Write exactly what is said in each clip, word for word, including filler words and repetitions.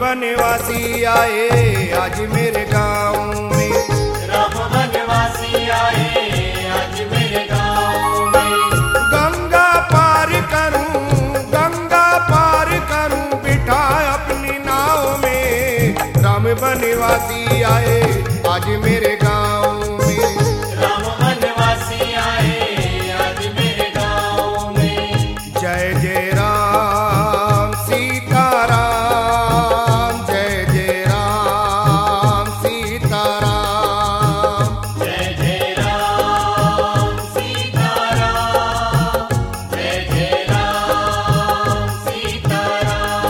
बनवासी आए आज मेरे गाँव में, राम बनवासी आए आज मेरे गाँव में। गंगा पार करूं गंगा पार करूं बिठा अपनी नाव में, राम बनवासी आए आज मेरे गाँव में, राम बनवासी आए आज मेरे गाँव में। जय जय राम सीताराम, जय जय राम सीताराम, जय जय राम सीताराम, जय जय राम सीताराम।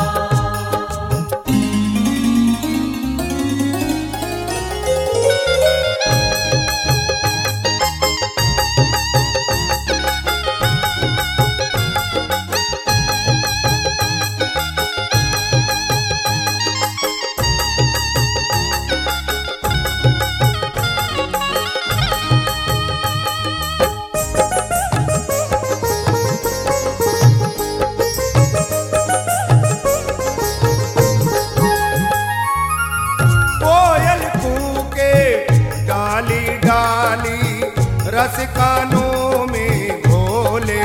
कोयल कूके डाली डाली रस कानों में घोले,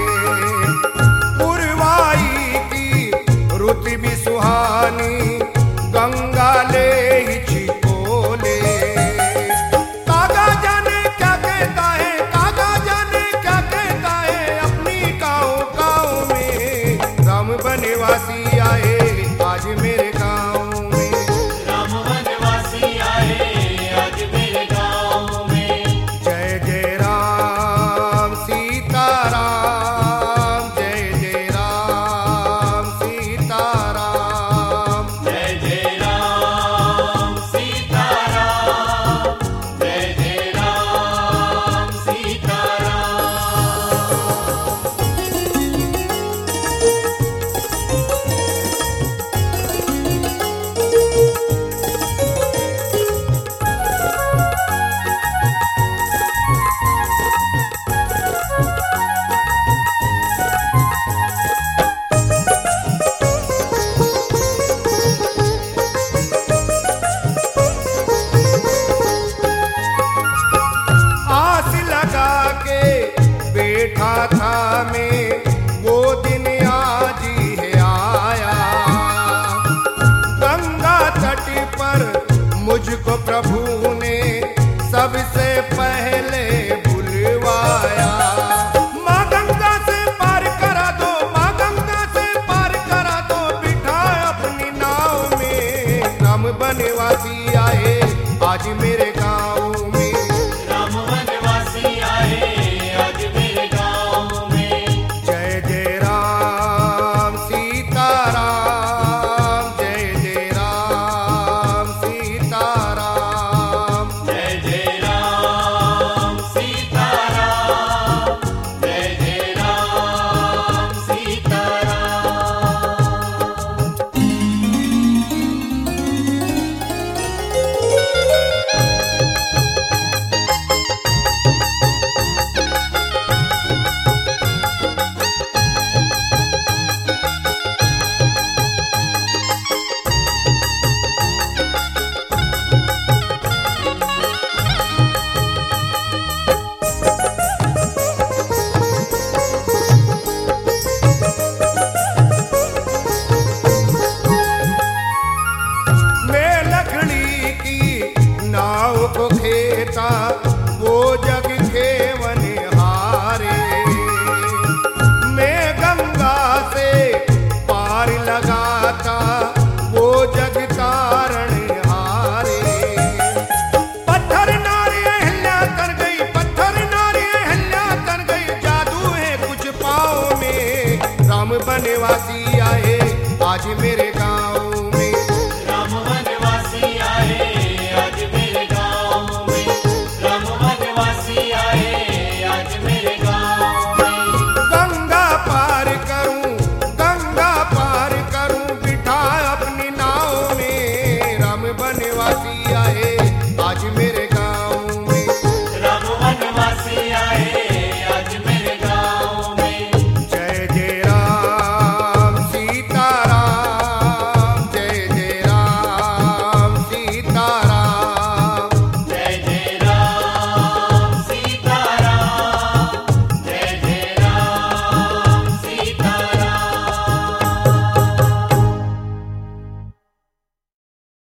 पुरवाई की रुत भी सुहानी गंगा ले ही छिपोले। कागा जाने क्या कहता है कागा जाने क्या कहता है अपनी गाँव गाँव में, राम बनवासी आए आज मेरे गाँव में, राम बनवासी आए आज मेरे गाँव में। जय जय राम सीताराम, जय जय राम सीताराम, जय जय राम सीताराम, जय जय राम सीताराम। आस लगा के बैठा था मैं वो दिन आज ही है आया, गंगा तट पर मुझको प्रभु ने सबसे पहले